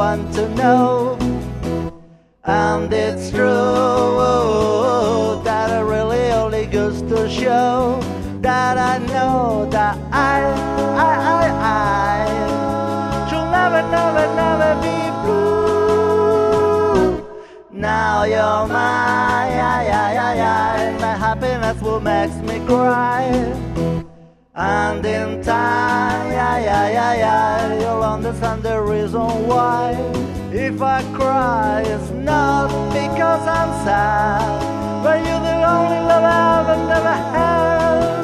want to know. And it's true that it really only goes to show that I know that I should never, never, never be blue. Now you're mine, my happiness will make me cry. And in time, you'll understand the reason why. If I cry, it's not because I'm sad, but you're the only love I've never had.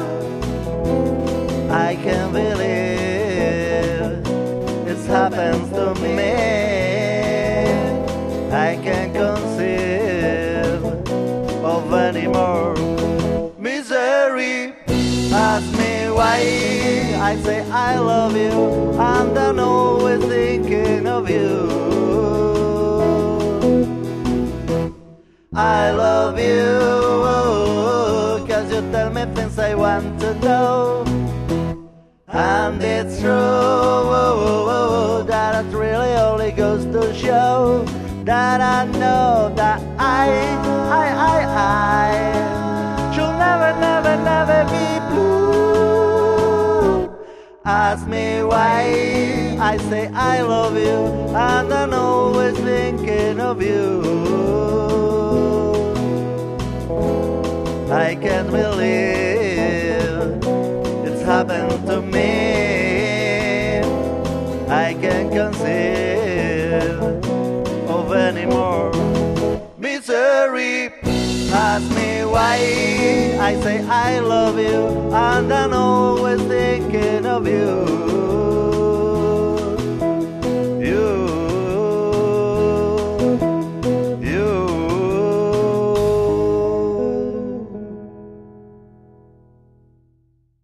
I can't believe this happens to me. I can't conceive of any more misery. Ask me why I say I love you, and I'm always thinking of you. I love you, 'cause you tell me things I want to know. And it's true that it really only goes to show that I know that I should never, never, never be blue. Ask me why I say I love you, and I'm always thinking of you. I can't believe it's happened to me. I can't conceive of any more misery. Ask me why I say I love you, and I'm always thinking of you.